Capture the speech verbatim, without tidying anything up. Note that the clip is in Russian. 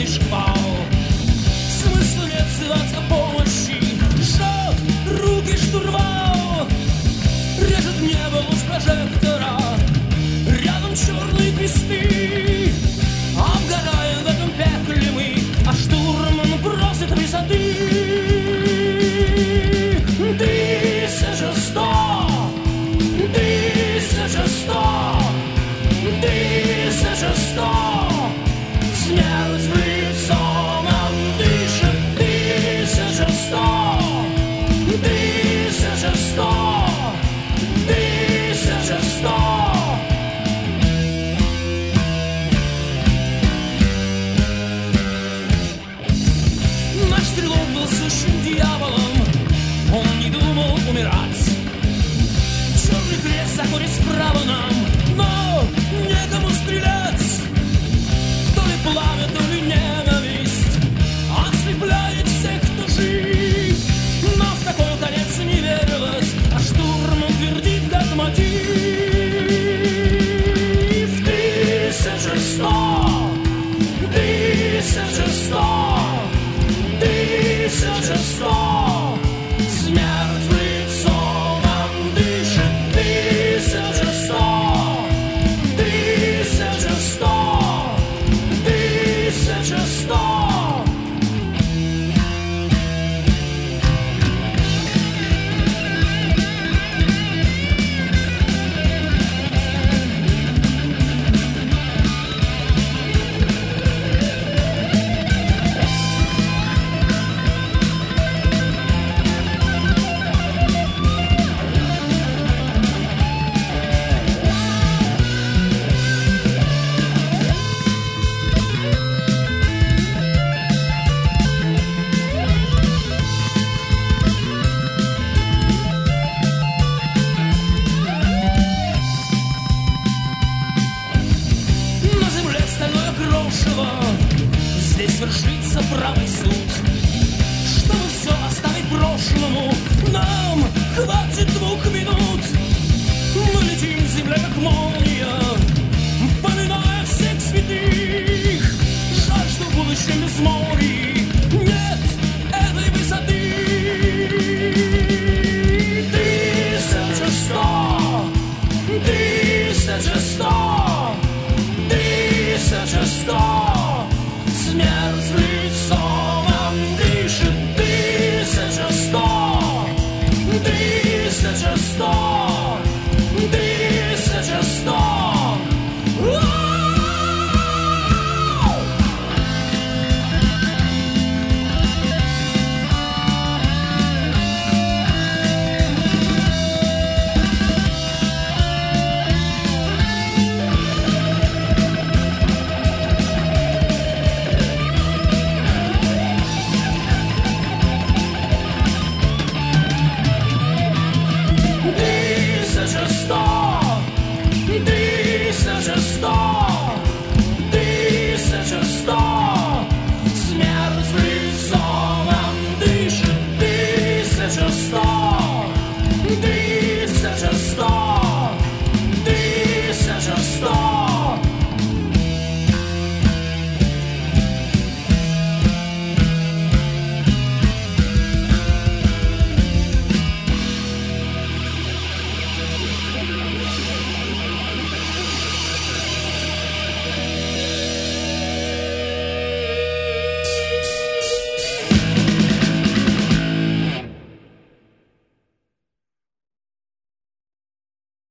и шквал. Смысла нет зваться помощи, жжет руки штурвал. Режет небо луч прожектора, рядом черные кресты. Обгораем в этом пекле мы, а штурман просит высоты. Тысяча сто, тысяча сто, тысяча сто. Смерть в лицо нам дышит. Тысяча сто, тысяча сто, тысяча сто. Наш стрелок был сущим дьяволом, он не думал умирать. Черный крест заходит справа нам, но некому стрелять. То ли пламя, то ли ненависть ослепляет всех, кто жив. Но в такой конец не верилось, а штурман твердит как мотив. Тысяча сто, тысяча сто.